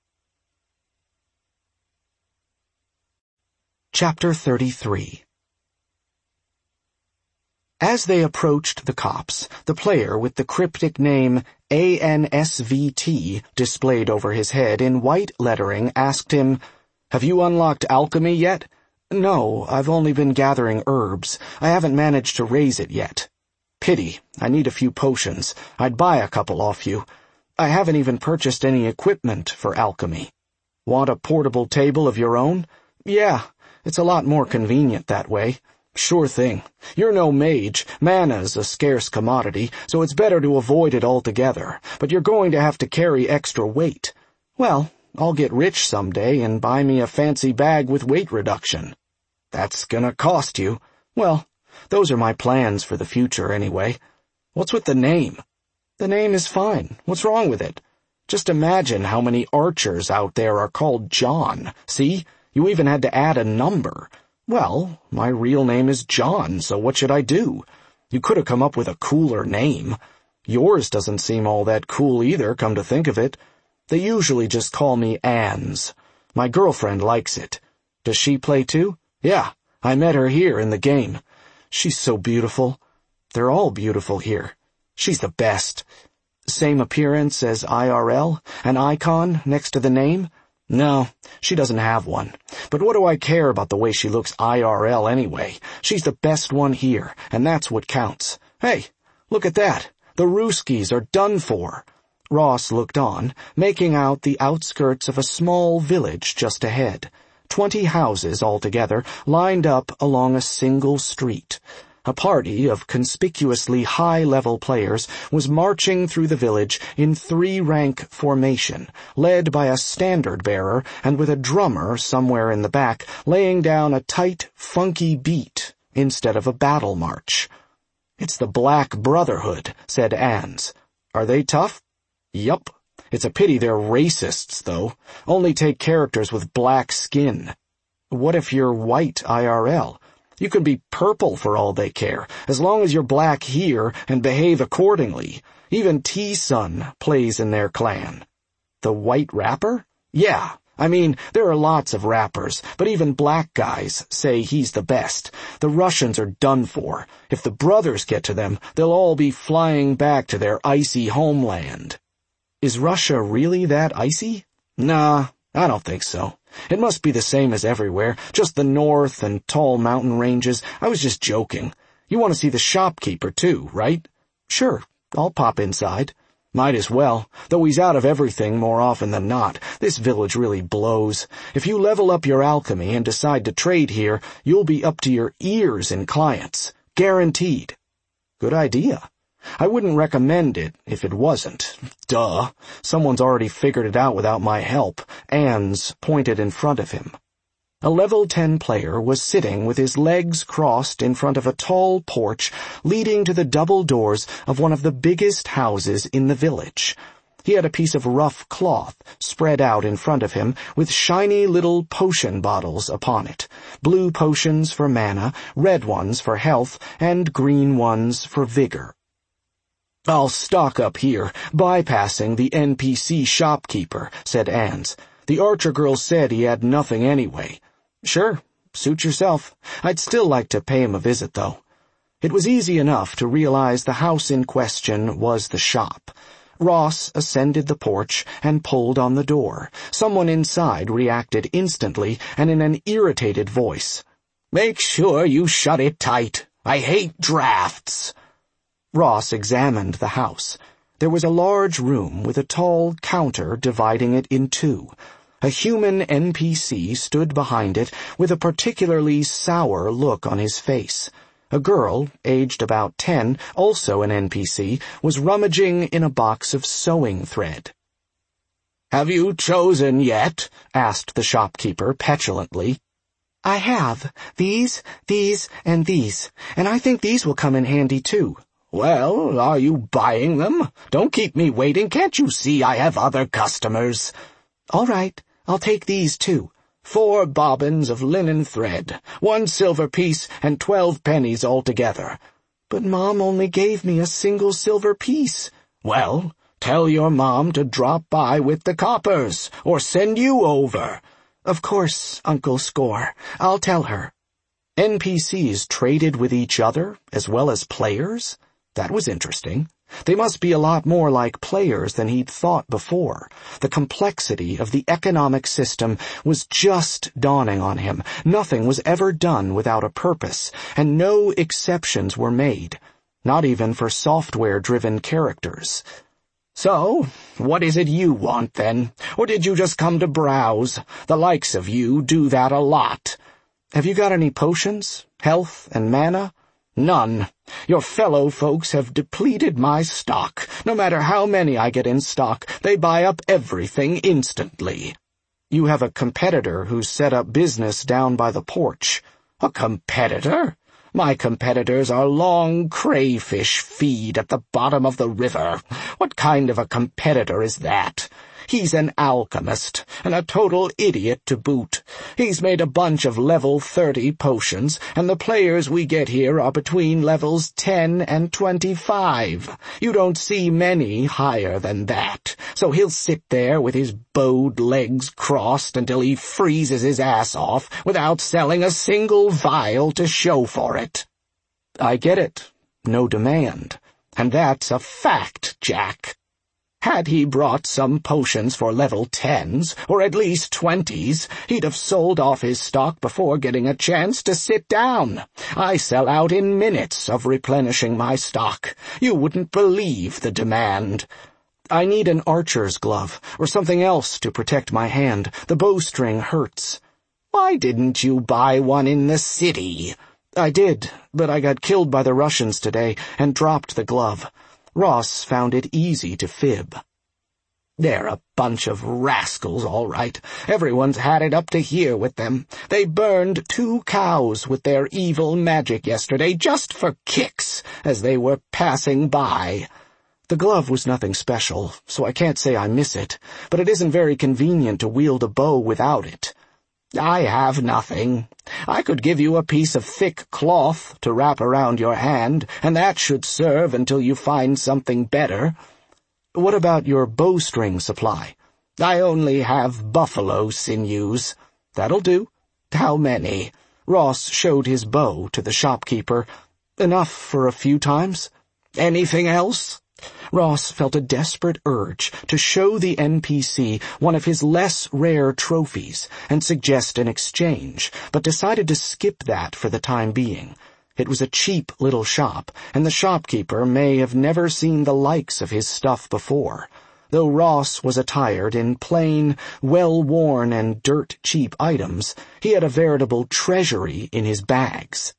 Chapter thirty-three. As they approached the cops, the player with the cryptic name A N S V T displayed over his head in white lettering asked him, "Have you unlocked alchemy yet?" "No, I've only been gathering herbs. I haven't managed to raise it yet." "Pity. I need a few potions. I'd buy a couple off you. I haven't even purchased any equipment for alchemy." "Want a portable table of your own?" "Yeah, it's a lot more convenient that way." "Sure thing. You're no mage. Mana's a scarce commodity, so it's better to avoid it altogether, but you're going to have to carry extra weight." "Well, I'll get rich someday and buy me a fancy bag with weight reduction." "That's gonna cost you." "Well, those are my plans for the future anyway." "What's with the name?" "The name is fine. What's wrong with it? Just imagine how many archers out there are called John. See? You even had to add a number." "Well, my real name is John, so what should I do? You could have come up with a cooler name. Yours doesn't seem all that cool either, come to think of it. They usually just call me Ans. My girlfriend likes it. Does she play too?" "Yeah, I met her here in the game." "She's so beautiful." "They're all beautiful here." "She's the best." "Same appearance as I R L? An icon next to the name?" "No, she doesn't have one. But what do I care about the way she looks I R L anyway? She's the best one here, and that's what counts. Hey, look at that. The Ruskies are done for." Ross looked on, making out the outskirts of a small village just ahead. Twenty houses altogether, lined up along a single street. A party of conspicuously high-level players was marching through the village in three-rank formation, led by a standard-bearer and with a drummer somewhere in the back laying down a tight, funky beat instead of a battle march. "It's the Black Brotherhood," said Ans. "Are they tough?" "Yup. It's a pity they're racists, though. Only take characters with black skin." "What if you're white I R L? You can be purple for all they care, as long as you're black here and behave accordingly. Even T-Sun plays in their clan." "The white rapper?" "Yeah. I mean, there are lots of rappers, but even black guys say he's the best. The Russians are done for. If the brothers get to them, they'll all be flying back to their icy homeland." "Is Russia really that icy?" "Nah, I don't think so. It must be the same as everywhere, just the north and tall mountain ranges. I was just joking. You want to see the shopkeeper, too, right?" "Sure, I'll pop inside." "Might as well, though he's out of everything more often than not. This village really blows. If you level up your alchemy and decide to trade here, you'll be up to your ears in clients. Guaranteed." "Good idea. I wouldn't recommend it if it wasn't. Duh. Someone's already figured it out without my help." Ans pointed in front of him. A level ten player was sitting with his legs crossed in front of a tall porch leading to the double doors of one of the biggest houses in the village. He had a piece of rough cloth spread out in front of him with shiny little potion bottles upon it. Blue potions for mana, red ones for health, and green ones for vigor. "I'll stock up here, bypassing the N P C shopkeeper," said Ans. "The archer girl said he had nothing anyway." "Sure, suit yourself. I'd still like to pay him a visit, though." It was easy enough to realize the house in question was the shop. Ross ascended the porch and pulled on the door. Someone inside reacted instantly and in an irritated voice. "Make sure you shut it tight. I hate drafts." Ross examined the house. There was a large room with a tall counter dividing it in two. A human N P C stood behind it with a particularly sour look on his face. A girl, aged about ten, also an N P C, was rummaging in a box of sewing thread. "Have you chosen yet?" asked the shopkeeper petulantly. "I have. These, these, and these. And I think these will come in handy, too." "Well, are you buying them? Don't keep me waiting. Can't you see I have other customers?" "All right. I'll take these, too." Four bobbins of linen thread, one silver piece, and twelve pennies altogether." "But Mom only gave me a single silver piece." "Well, tell your mom to drop by with the coppers, or send you over." "Of course, Uncle Score. I'll tell her." N P Cs traded with each other as well as players? That was interesting. They must be a lot more like players than he'd thought before. The complexity of the economic system was just dawning on him. Nothing was ever done without a purpose, and no exceptions were made, not even for software-driven characters. "So, what is it you want, then? Or did you just come to browse? The likes of you do that a lot." "Have you got any potions, health, and mana?" "None. Your fellow folks have depleted my stock. No matter how many I get in stock, they buy up everything instantly." "You have a competitor who's set up business down by the porch." "A competitor? My competitors are long crayfish feed at the bottom of the river. What kind of a competitor is that? He's an alchemist, and a total idiot to boot. He's made a bunch of level thirty potions, and the players we get here are between levels ten and twenty-five. You don't see many higher than that, so he'll sit there with his bowed legs crossed until he freezes his ass off without selling a single vial to show for it." "I get it. No demand." "And that's a fact, Jack. Had he brought some potions for level tens, or at least twenties, he'd have sold off his stock before getting a chance to sit down. I sell out in minutes of replenishing my stock. You wouldn't believe the demand." "I need an archer's glove, or something else to protect my hand. The bowstring hurts." "Why didn't you buy one in the city?" "I did, but I got killed by the Russians today and dropped the glove." Ross found it easy to fib. "They're a bunch of rascals, all right. Everyone's had it up to here with them. They burned two cows with their evil magic yesterday just for kicks as they were passing by." "The glove was nothing special, so I can't say I miss it, but it isn't very convenient to wield a bow without it." "I have nothing. I could give you a piece of thick cloth to wrap around your hand, and that should serve until you find something better." "What about your bowstring supply?" "I only have buffalo sinews." "That'll do." "How many?" Ross showed his bow to the shopkeeper. "Enough for a few times." "Anything else?" Ross felt a desperate urge to show the N P C one of his less rare trophies and suggest an exchange, but decided to skip that for the time being. It was a cheap little shop, and the shopkeeper may have never seen the likes of his stuff before. Though Ross was attired in plain, well-worn and dirt-cheap items, he had a veritable treasury in his bags.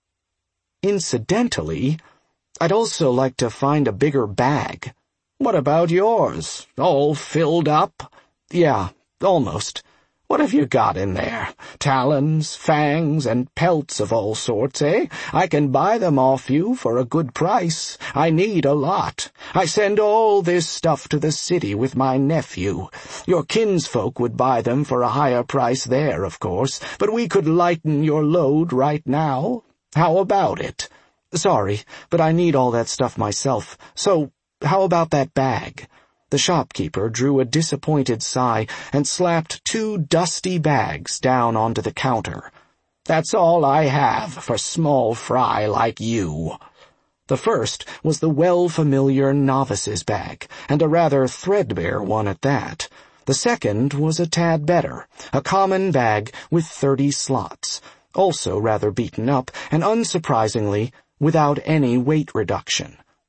"Incidentally, I'd also like to find a bigger bag." "What about yours? All filled up?" "Yeah, almost." "What have you got in there? Talons, fangs, and pelts of all sorts, eh? I can buy them off you for a good price. I need a lot. I send all this stuff to the city with my nephew. Your kinsfolk would buy them for a higher price there, of course, but we could lighten your load right now. How about it?" "Sorry, but I need all that stuff myself. So, how about that bag?" The shopkeeper drew a disappointed sigh and slapped two dusty bags down onto the counter. "That's all I have for small fry like you." The first was the well-familiar novice's bag, and a rather threadbare one at that. The second was a tad better, a common bag with thirty slots, also rather beaten up, and unsurprisingly, without any weight reduction.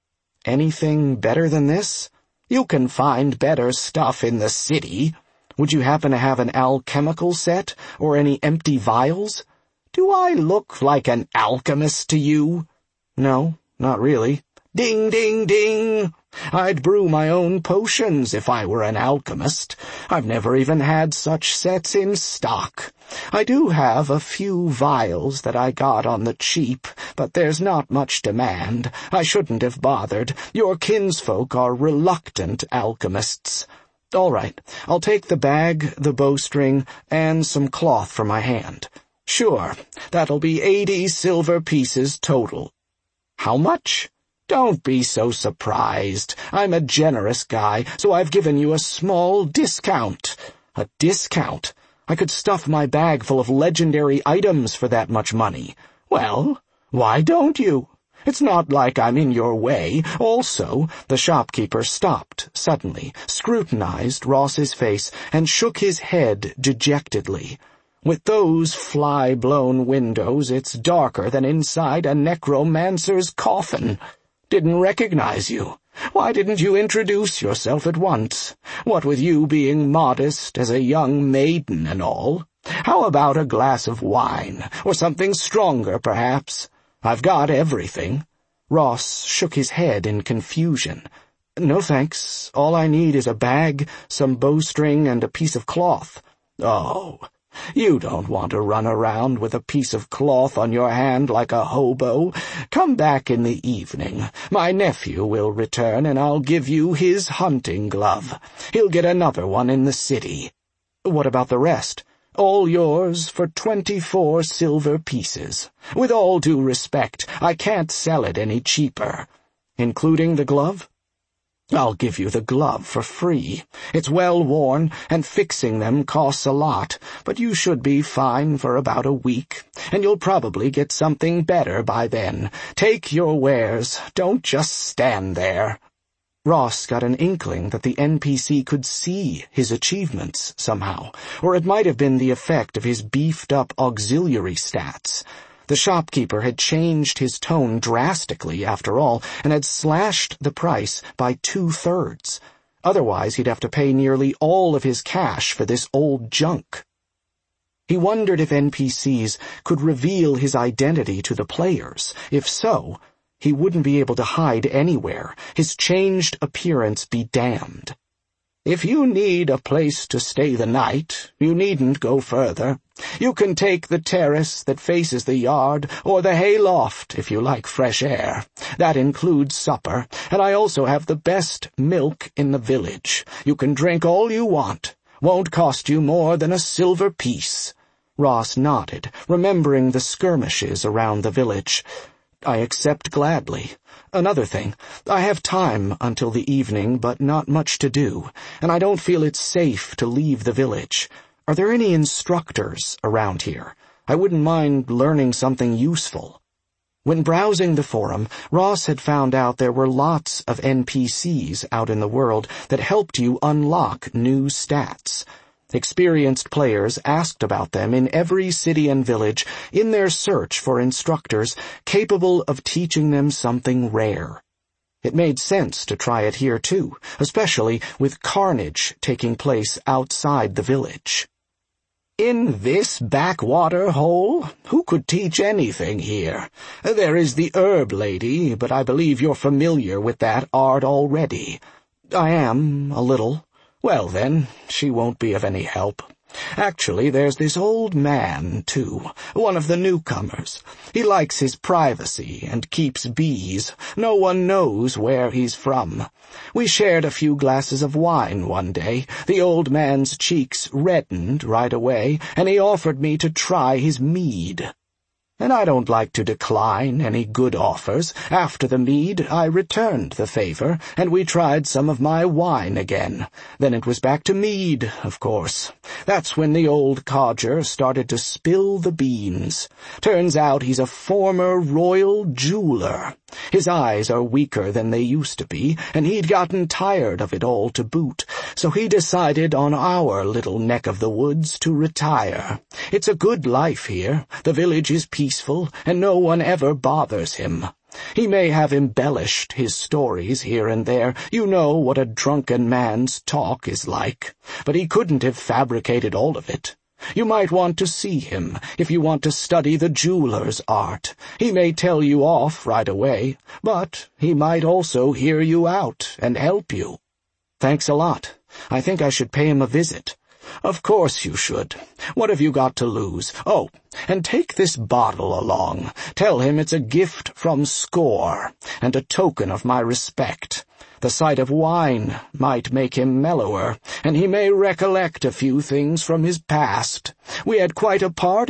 Anything better than this? You can find better stuff in the city. Would you happen to have an alchemical set, or any empty vials? Do I look like an alchemist to you? No, not really. Ding, ding, ding. I'd brew my own potions if I were an alchemist. I've never even had such sets in stock. I do have a few vials that I got on the cheap, but there's not much demand. I shouldn't have bothered. Your kinsfolk are reluctant alchemists. All right, I'll take the bag, the bowstring, and some cloth for my hand. Sure, that'll be eighty silver pieces total. How much? Don't be so surprised. I'm a generous guy, so I've given you a small discount. A discount? I could stuff my bag full of legendary items for that much money. Well, why don't you? It's not like I'm in your way. Also, the shopkeeper stopped suddenly, scrutinized Ross's face, and shook his head dejectedly. With those fly-blown windows, it's darker than inside a necromancer's coffin. Didn't recognize you. Why didn't you introduce yourself at once? What with you being modest as a young maiden and all? How about a glass of wine, or something stronger, perhaps? I've got everything. Ross shook his head in confusion. No thanks. All I need is a bag, some bowstring, and a piece of cloth. Oh, you don't want to run around with a piece of cloth on your hand like a hobo. Come back in the evening. My nephew will return, and I'll give you his hunting glove. He'll get another one in the city. What about the rest? All yours for twenty-four silver pieces. With all due respect, I can't sell it any cheaper. Including the glove? I'll give you the glove for free. It's well worn, and fixing them costs a lot, but you should be fine for about a week, and you'll probably get something better by then. Take your wares. Don't just stand there. Ross got an inkling that the N P C could see his achievements somehow, or it might have been the effect of his beefed-up auxiliary stats. The shopkeeper had changed his tone drastically, after all, and had slashed the price by two-thirds. Otherwise, he'd have to pay nearly all of his cash for this old junk. He wondered if N P Cs could reveal his identity to the players. If so, he wouldn't be able to hide anywhere, his changed appearance be damned. If you need a place to stay the night, you needn't go further. You can take the terrace that faces the yard, or the hayloft if you like fresh air. That includes supper, and I also have the best milk in the village. You can drink all you want. Won't cost you more than a silver piece. Ross nodded, remembering the skirmishes around the village. I accept gladly. Another thing, I have time until the evening, but not much to do, and I don't feel it's safe to leave the village. Are there any instructors around here? I wouldn't mind learning something useful. When browsing the forum, Ross had found out there were lots of N P Cs out in the world that helped you unlock new stats. Experienced players asked about them in every city and village in their search for instructors capable of teaching them something rare. It made sense to try it here too, especially with carnage taking place outside the village. In this backwater hole? Who could teach anything here? There is the herb lady, but I believe you're familiar with that art already. I am, a little. Well then, she won't be of any help. Actually, there's this old man, too, one of the newcomers. He likes his privacy and keeps bees. No one knows where he's from. We shared a few glasses of wine one day. The old man's cheeks reddened right away, and he offered me to try his mead. And I don't like to decline any good offers. After the mead, I returned the favor, and we tried some of my wine again. Then it was back to mead, of course. That's when the old codger started to spill the beans. Turns out he's a former royal jeweler. His eyes are weaker than they used to be, and he'd gotten tired of it all to boot, so he decided on our little neck of the woods to retire. It's a good life here. The village is peaceful, and no one ever bothers him. He may have embellished his stories here and there. You know what a drunken man's talk is like. But he couldn't have fabricated all of it. You might want to see him if you want to study the jeweler's art. He may tell you off right away, but he might also hear you out and help you. Thanks a lot. I think I should pay him a visit. Of course you should. What have you got to lose? Oh, and take this bottle along. Tell him it's a gift from Score, and a token of my respect. The sight of wine might make him mellower, and he may recollect a few things from his past. We had quite a party